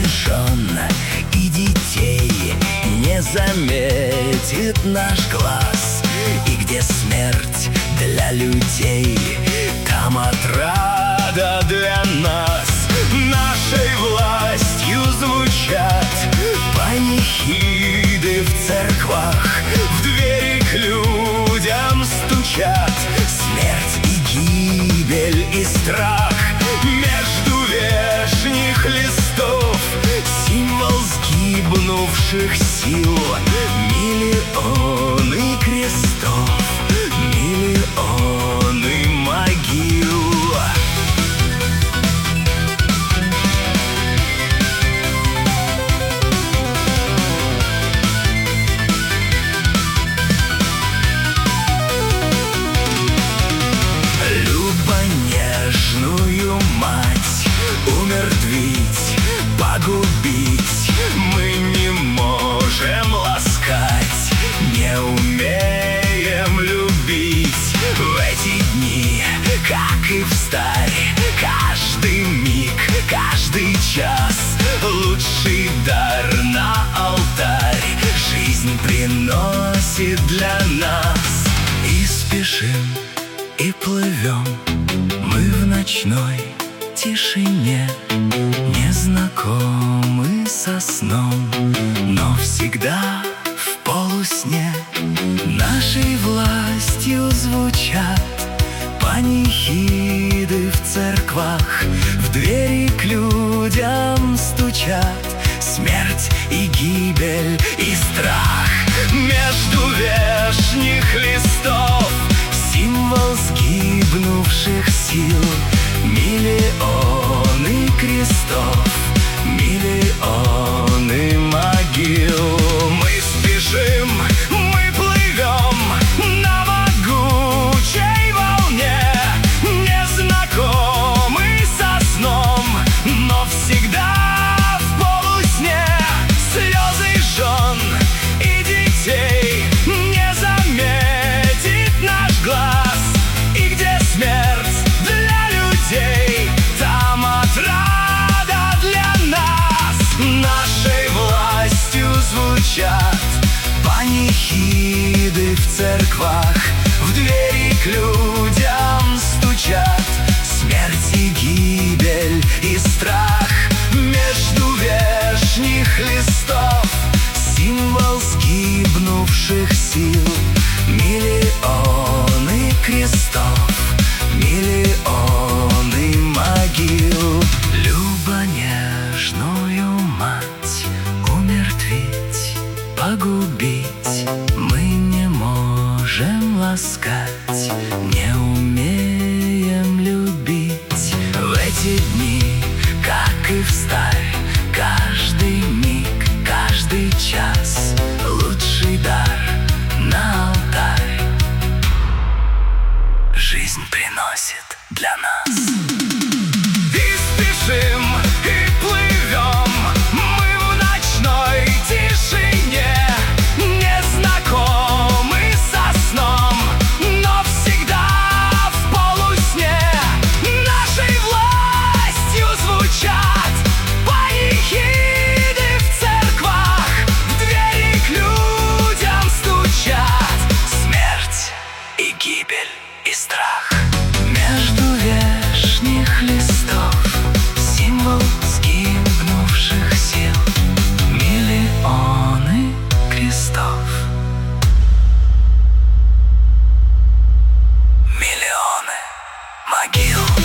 жен и детей не заметит наш глаз. И где смерть для людей, там отрада для нас. Нашей властью звучат панихиды в церквах, в двери к людям стучат смерть и гибель и страх. Между вешних листов символ сгибнувших сил, миллионы крестов, миллионы могил. Нежную мать умертвить, погубить мы не можем ласкать, не умеем любить. В эти дни, как и встарь, каждый миг, каждый час лучший дар на алтарь жизнь приносит для нас. И спешим, и плывем мы в ночной тишине, незнакомы со сном, но всегда в полусне. Нашей властью звучат панихиды в церквах, в двери к людям стучат смерть и гибель и страх. Между вешних листов символ сгибнувших сил, миллионы крестов, миллионы могил. Мы спешим, мы плывем на могучей волне, незнакомы со сном, но всегда в полусне. Слезы жен и детей не заметит наш глаз. И где смерть для людей, там отрада для нас. Нашей властью звучат панихиды в церквах, в двери к людям стучат смерть и гибель и страх. Между вешних листов символ сгибнувших сил, миллионы крестов, миллионы могил. Любо нежную мать умертвить, погубить мы не можем ласкать, не умеем любить. В эти дни, как и встарь, каждый миг, каждый час лучший дар на алтарь жизнь приносит для нас. И спешим, и плывем мы в ночной тишине, незнакомы со сном, но всегда в полусне. Нашей властью звучат панихиды в церквах, в двери к людям стучат смерть и гибель и страх. Между вешних листов символ сгибнувших сил, миллионы крестов, миллионы могил.